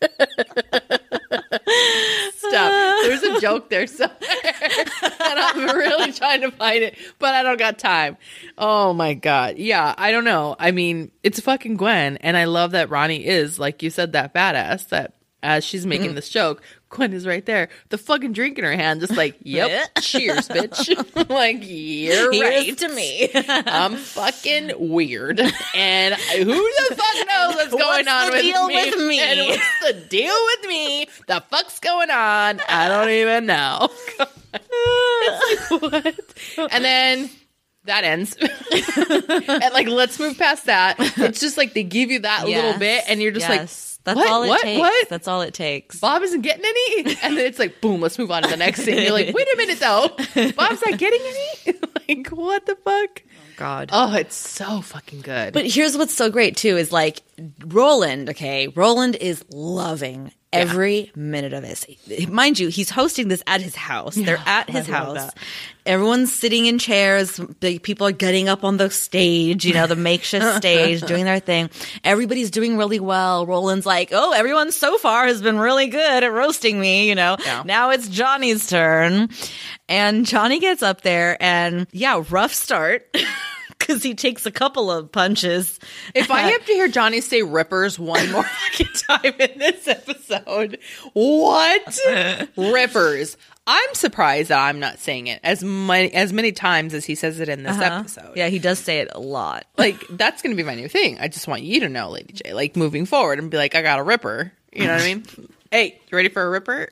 Stop. There's a joke there somewhere. And I'm really trying to find it, but I don't got time. Oh my God. Yeah, I don't know. I mean, it's fucking Gwen. And I love that Ronnie is, like you said, that badass that as she's making this joke, Gwen is right there, the fucking drink in her hand, just like, yep, cheers, bitch. Like, you're right. to me. I'm fucking weird. And who the fuck knows what's going on with me? And what's the deal with me? The fuck's going on? I don't even know. It's like, what? And then that ends. And like, let's move past that. It's just like they give you that little bit and you're just like, that's what? all it takes. What? That's all it takes. Bob isn't getting any? And then it's like, boom, let's move on to the next thing. You're like, wait a minute, though. Bob's not getting any? Like, what the fuck? Oh, God. Oh, it's so fucking good. But here's what's so great, too, is like Roland, okay? Roland is loving Every minute of it. Mind you, he's hosting this at his house. They're at his house. Everyone's sitting in chairs. The people are getting up on the stage, the makeshift stage, doing their thing. Everybody's doing really well. Roland's like, oh, everyone so far has been really good at roasting me, Now it's Johnny's turn. And Johnny gets up there and, rough start. Because he takes a couple of punches. If I have to hear Johnny say rippers one more fucking time in this episode, what? Rippers. I'm surprised that I'm not saying it as many times as he says it in this episode. Yeah, he does say it a lot. Like, that's going to be my new thing. I just want you to know, Lady J, like, moving forward and be like, I got a ripper. You know what I mean? Hey, you ready for a ripper?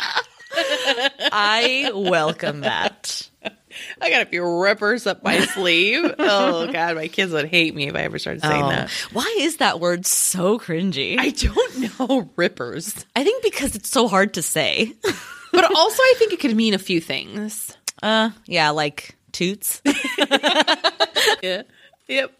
I welcome that. I got a few rippers up my sleeve. Oh, God, my kids would hate me if I ever started saying that. Why is that word so cringy? I don't know. Rippers. I think because it's so hard to say. But also, I think it could mean a few things. Yeah, like toots. Yeah. Yep.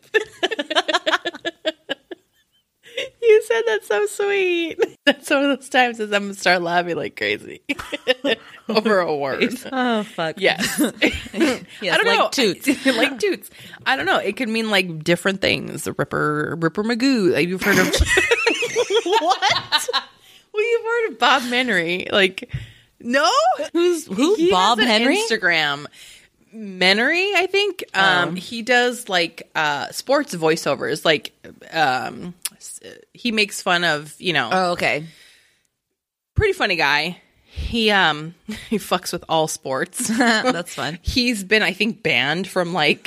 You said that's so sweet. That's one of those times that I'm going to start laughing like crazy over a word. Oh, fuck. Yes. Yes, I don't like know. toots. Like toots. I don't know. It could mean like different things. Ripper Magoo. Like, you've heard of... What? Well, you've heard of Bob Menery. Like, no? Who? Bob Henry? Instagram. Menery, I think. He does like sports voiceovers. Like, he makes fun of, Oh, okay. Pretty funny guy. He fucks with all sports. That's fun. He's been, I think, banned from like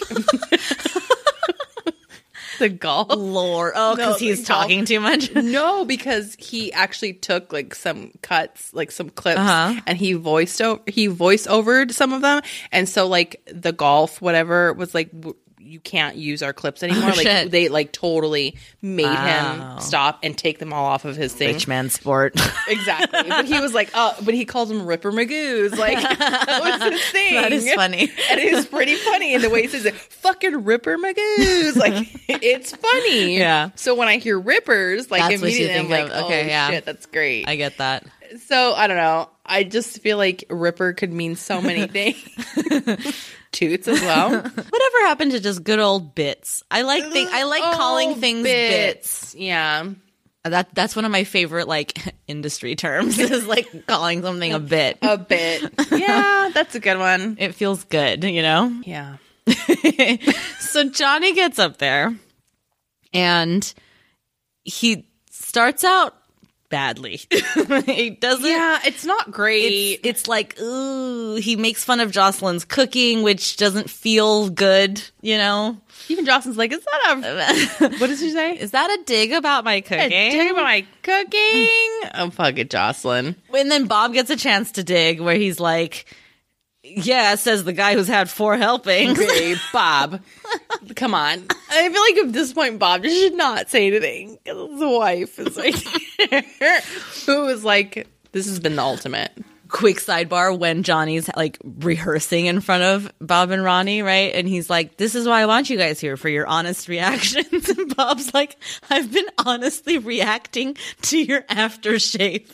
the golf. Lord. Oh, because he's talking too much? No, because he actually took like some cuts, like some clips, and he voiced overed some of them. And so like the golf, whatever, was like, you can't use our clips anymore. Oh, like shit. they like totally made him stop and take them all off of his thing. Rich man sport. Exactly. But he was like, but he calls them Ripper Magoos. Like, that was his thing. That is funny. And it is pretty funny in the way he says it. Fucking Ripper Magoos. Like, it's funny. Yeah. So when I hear rippers, like, That's what you immediately I'm think like, of. Okay, oh yeah. shit, that's great. I get that. So I don't know. I just feel like Ripper could mean so many things. Toots as well. Whatever happened to just good old bits? I like calling things bits. Yeah. That's one of my favorite like industry terms is like calling something a bit. A bit. Yeah, that's a good one. It feels good, Yeah. So Johnny gets up there and he starts out badly. He doesn't. Yeah, it's not great. It's like, ooh, he makes fun of Jocelyn's cooking, which doesn't feel good, Even Jocelyn's like, is that a... What does she say? Is that a dig about my cooking? A dig about my cooking? Oh, fuck it, Jocelyn. And then Bob gets a chance to dig where he's like, yeah, says the guy who's had 4 helpings. Okay, Bob. Come on. I feel like at this point, Bob just should not say anything. Because his wife is like... who is like, this has been the ultimate. Quick sidebar when Johnny's like rehearsing in front of Bob and Ronnie, right? And he's like, this is why I want you guys here, for your honest reactions. And Bob's like, I've been honestly reacting to your aftershave.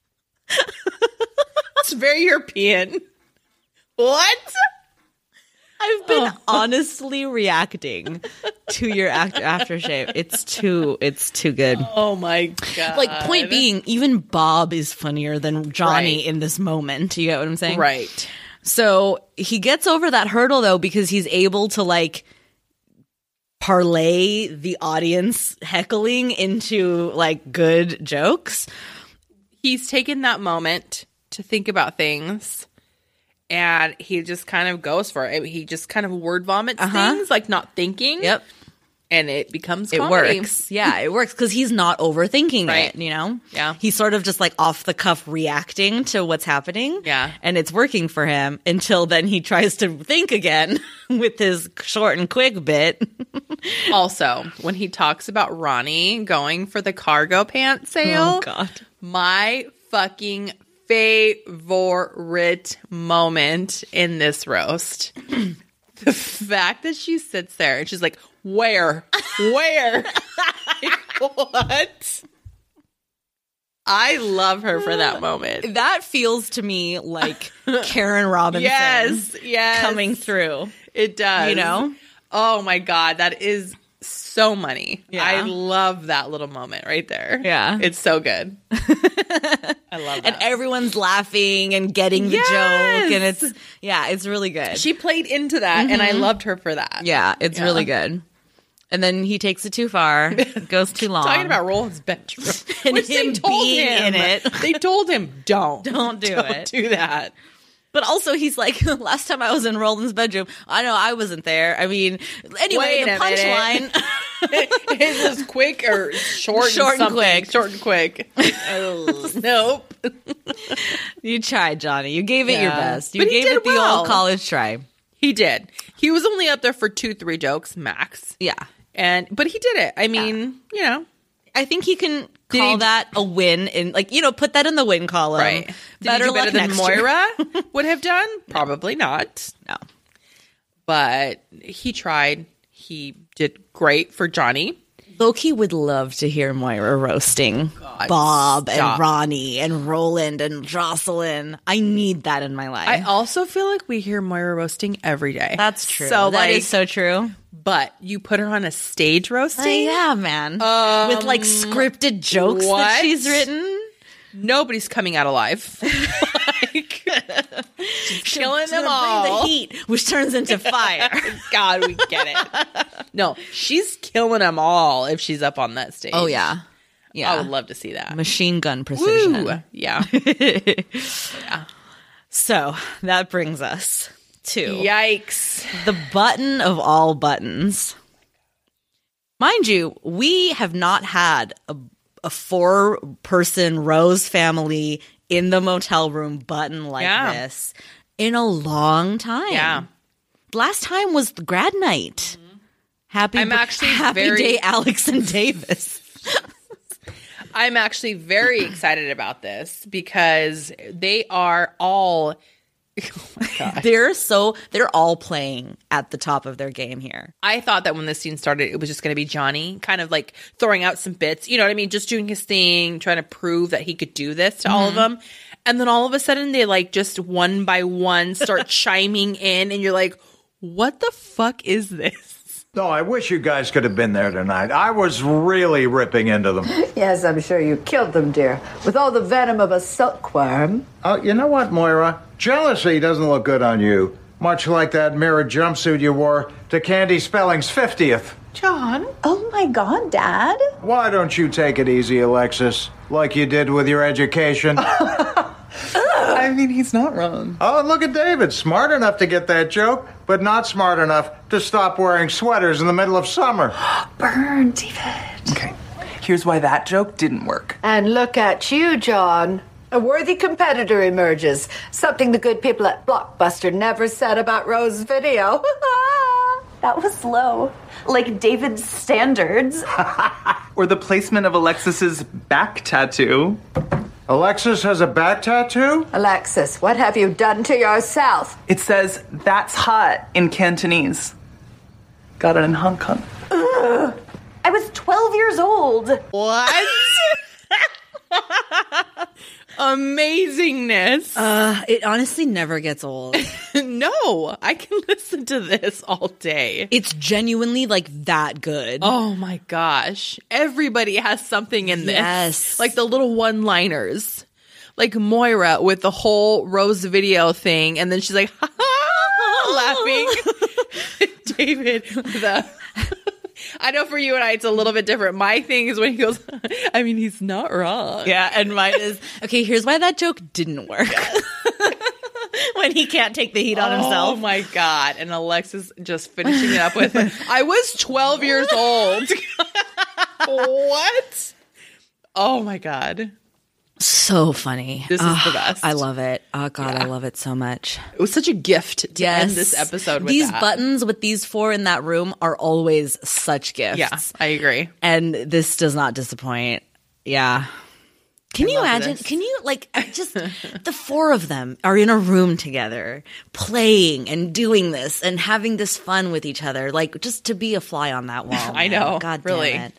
It's very European. What? I've been honestly reacting to your aftershave. It's too good. Oh my God. Like, point being, even Bob is funnier than Johnny in this moment. You get what I'm saying? Right. So he gets over that hurdle though, because he's able to like parlay the audience heckling into like good jokes. He's taken that moment to think about things. And he just kind of goes for it. He just kind of word vomits things, like not thinking. Yep. And it becomes It comedy. works. Yeah, it works because he's not overthinking it, Yeah. He's sort of just like off the cuff reacting to what's happening. Yeah. And it's working for him until then he tries to think again with his short and quick bit. Also, when he talks about Ronnie going for the cargo pants sale. Oh, God. My fucking favorite moment in this roast. The fact that she sits there and she's like, where? Like, what? I love her for that moment. That feels to me like Karen Robinson. Yes. Coming through. It does. You know? Oh my God. That is so money. Yeah. I love that little moment right there. Yeah. It's so good. I love that. And everyone's laughing and getting the joke. And it's really good. She played into that, and I loved her for that. Yeah, it's really good. And then he takes it too far. It goes too long. Talking about Roland's bedroom. And Which him they told being him. in it. They told him, don't do Don't it. do that. But also, he's like, last time I was in Roland's bedroom, I know I wasn't there. I mean, anyway, Wait the a punchline. It was quick or short and quick. Short and quick. Nope. You tried, Johnny. You gave it your best. You But he gave did it the well. old college try. He did. He was only up there for 2-3 jokes max. Yeah. But he did it. I mean, you know. I think he can call that a win in, like, you know, put that in the win column. Right. Did he do better than Moira would have done? Probably not. No. But he tried. He did great for Johnny. Loki would love to hear Moira roasting Bob and Ronnie and Roland and Jocelyn. I need that in my life. I also feel like we hear Moira roasting every day. That's true. So that is so true. But you put her on a stage roasting? Yeah, man. With like scripted jokes that she's written. Nobody's coming out alive. She's killing them all. Bring the heat, which turns into fire. God, we get it. No, she's killing them all if she's up on that stage. Oh, yeah. Yeah. I would love to see that. Machine gun precision. Woo! Yeah. So that brings us to yikes, the button of all buttons. Mind you, we have not had a 4-person Rose family in the motel room button like this in a long time. Yeah. Last time was the grad night. Happy very day, Alex and Davis. I'm actually very excited about this because they are all oh my God. They're all playing at the top of their game here. I thought that when this scene started, it was just going to be Johnny kind of like throwing out some bits, you know what I mean? Just doing his thing, trying to prove that he could do this to all of them. And then all of a sudden they like just one by one start chiming in and you're like, what the fuck is this? No, I wish you guys could have been there tonight. I was really ripping into them. Yes, I'm sure you killed them, dear, with all the venom of a silkworm. Oh, you know what, Moira? Jealousy doesn't look good on you. Much like that mirrored jumpsuit you wore to Candy Spelling's 50th. John? Oh my God, Dad. Why don't you take it easy, Alexis? Like you did with your education. I mean, he's not wrong. Oh, and look at David. Smart enough to get that joke, but not smart enough to stop wearing sweaters in the middle of summer. Burn, David. Okay, here's why that joke didn't work. And look at you, John. A worthy competitor emerges. Something the good people at Blockbuster never said about Rose's video. That was low. Like David's standards. Or the placement of Alexis's back tattoo. Alexis has a back tattoo? Alexis, what have you done to yourself? It says, "That's hot" in Cantonese. Got it in Hong Kong. I was 12 years old. What? Amazingness. It honestly never gets old. No, I can listen to this all day. It's genuinely like that good. Oh my gosh. Everybody has something in this. Yes. Like the little one-liners. Like Moira with the whole Rose video thing, and then she's like, ha ha, laughing. David with a... I know for you and I, it's a little bit different. My thing is when he goes, I mean, he's not wrong. Yeah, and mine is, okay, here's why that joke didn't work. When he can't take the heat on himself. Oh my God. And Alexis just finishing it up with, I was 12 years old. What? Oh my God. So funny. This is the best. I love it. Oh God, I love it so much. It was such a gift to end this episode with these that. buttons with these 4 in that room are always such gifts. Yeah, I agree. And this does not disappoint. Yeah. Can you imagine? Can you just the 4 of them are in a room together playing and doing this and having this fun with each other, like just to be a fly on that wall. I know. God really. damn it.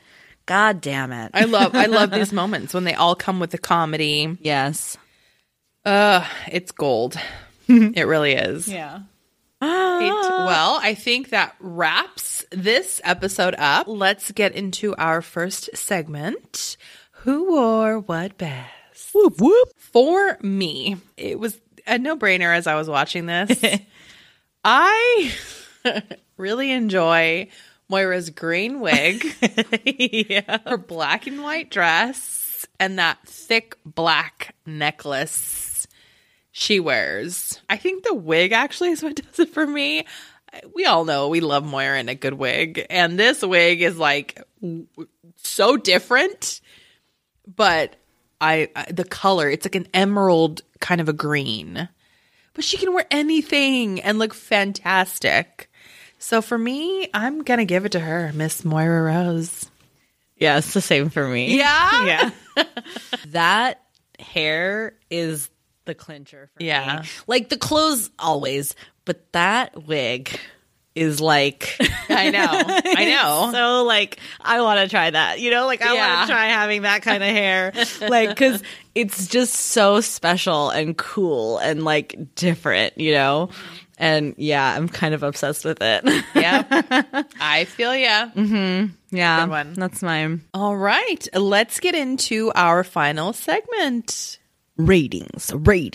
God damn it. I love these moments when they all come with the comedy. Yes. It's gold. It really is. Yeah. Well, I think that wraps this episode up. Let's get into our first segment. Who wore what best? Whoop, whoop. For me, it was a no-brainer as I was watching this. I really enjoy Moira's green wig, her black and white dress, and that thick black necklace she wears. I think the wig actually is what does it for me. We all know we love Moira in a good wig, and this wig is like so different, but the color, it's like an emerald kind of a green, but she can wear anything and look fantastic. So for me, I'm going to give it to her, Miss Moira Rose. Yeah, it's the same for me. Yeah? Yeah. That hair is the clincher for me. Like the clothes always, but that wig is like I know. So like I want to try that. You know, like I want to try having that kind of hair. Like cuz it's just so special and cool and like different, you know? And yeah, I'm kind of obsessed with it. Yeah. I feel ya. Yeah. Good one. That's mine. All right. Let's get into our final segment. Ratings.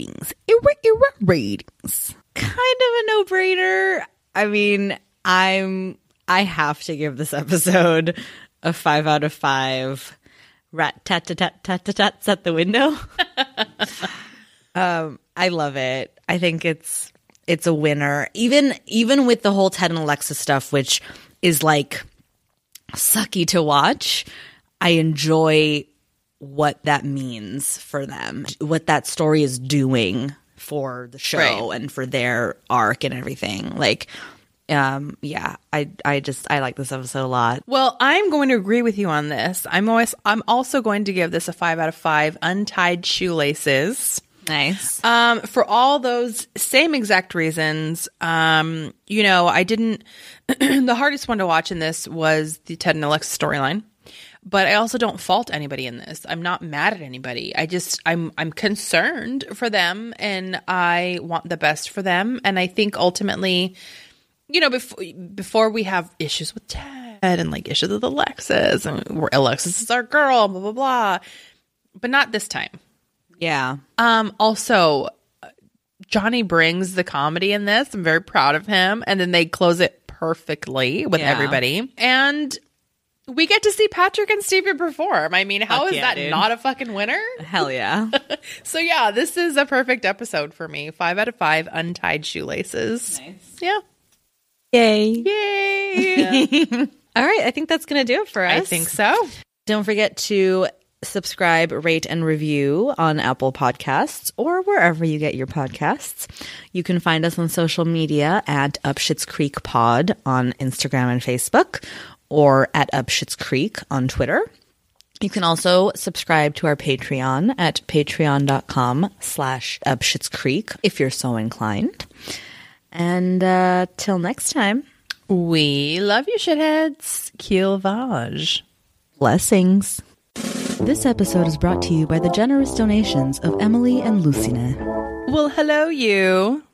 Kind of a no-brainer. I mean, I have to give this episode a 5 out of 5 rat-tat-tat-tat-tats at the window. I love it. I think it's a winner. Even with the whole Ted and Alexa stuff, which is like sucky to watch, I enjoy what that means for them, what that story is doing for the show and for their arc and everything. Like, I like this episode a lot. Well, I'm going to agree with you on this. I'm also going to give this a 5 out of 5 untied shoelaces. Nice. For all those same exact reasons, you know, I didn't, the hardest one to watch in this was the Ted and Alexa storyline. But I also don't fault anybody in this. I'm not mad at anybody. I'm concerned for them, and I want the best for them. And I think ultimately, you know, before we have issues with Ted and like issues with Alexis, and where Alexis is our girl, blah blah blah, but not this time. Yeah. Also, Johnny brings the comedy in this. I'm very proud of him, and then they close it perfectly with everybody. And we get to see Patrick and Stevie perform. I mean, how is that not a fucking winner? Hell yeah. So yeah, this is a perfect episode for me. 5 out of 5 untied shoelaces. Nice. Yeah. Yay. Yay. All right. I think that's going to do it for us. I think so. Don't forget to subscribe, rate, and review on Apple Podcasts or wherever you get your podcasts. You can find us on social media at Upshits Creek Pod on Instagram and Facebook, or at Upshits Creek on Twitter. You can also subscribe to our Patreon at patreon.com/UpshitsCreek if you're so inclined. And till next time. We love you, shitheads. Kielvage. Blessings. This episode is brought to you by the generous donations of Emily and Lucina. Well, hello, you.